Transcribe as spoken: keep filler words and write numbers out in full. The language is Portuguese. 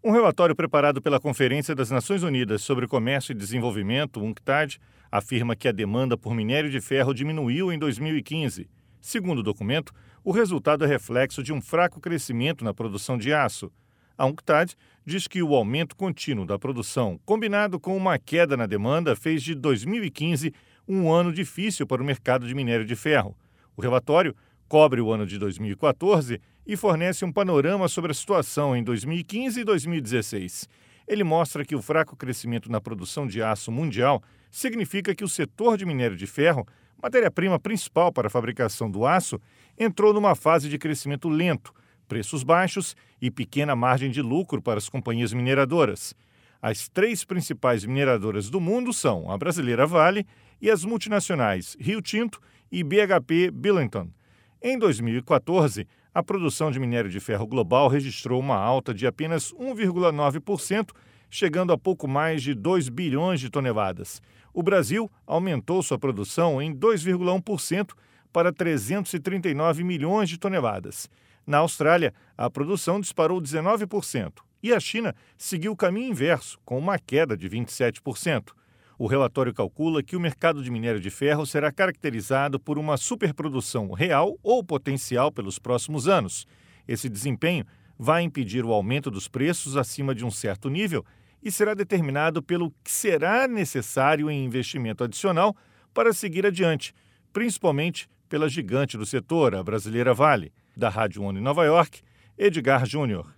Um relatório preparado pela Conferência das Nações Unidas sobre Comércio e Desenvolvimento, UNCTAD, afirma que a demanda por minério de ferro diminuiu em dois mil e quinze. Segundo o documento, o resultado é reflexo de um fraco crescimento na produção de aço. A UNCTAD diz que o aumento contínuo da produção, combinado com uma queda na demanda, fez de dois mil e quinze um ano difícil para o mercado de minério de ferro. O relatório cobre o ano de dois mil e quatorze e fornece um panorama sobre a situação em dois mil e quinze e dois mil e dezesseis. Ele mostra que o fraco crescimento na produção de aço mundial significa que o setor de minério de ferro, matéria-prima principal para a fabricação do aço, entrou numa fase de crescimento lento, preços baixos e pequena margem de lucro para as companhias mineradoras. As três principais mineradoras do mundo são a brasileira Vale e as multinacionais Rio Tinto e B H P Billiton. Em dois mil e quatorze, a produção de minério de ferro global registrou uma alta de apenas um vírgula nove por cento, chegando a pouco mais de dois bilhões de toneladas. O Brasil aumentou sua produção em dois vírgula um por cento para trezentos e trinta e nove milhões de toneladas. Na Austrália, a produção disparou dezenove por cento e a China seguiu o caminho inverso, com uma queda de vinte e sete por cento. O relatório calcula que o mercado de minério de ferro será caracterizado por uma superprodução real ou potencial pelos próximos anos. Esse desempenho vai impedir o aumento dos preços acima de um certo nível e será determinado pelo que será necessário em investimento adicional para seguir adiante, principalmente pela gigante do setor, a brasileira Vale. Da Rádio ONU em Nova York, Edgar Júnior.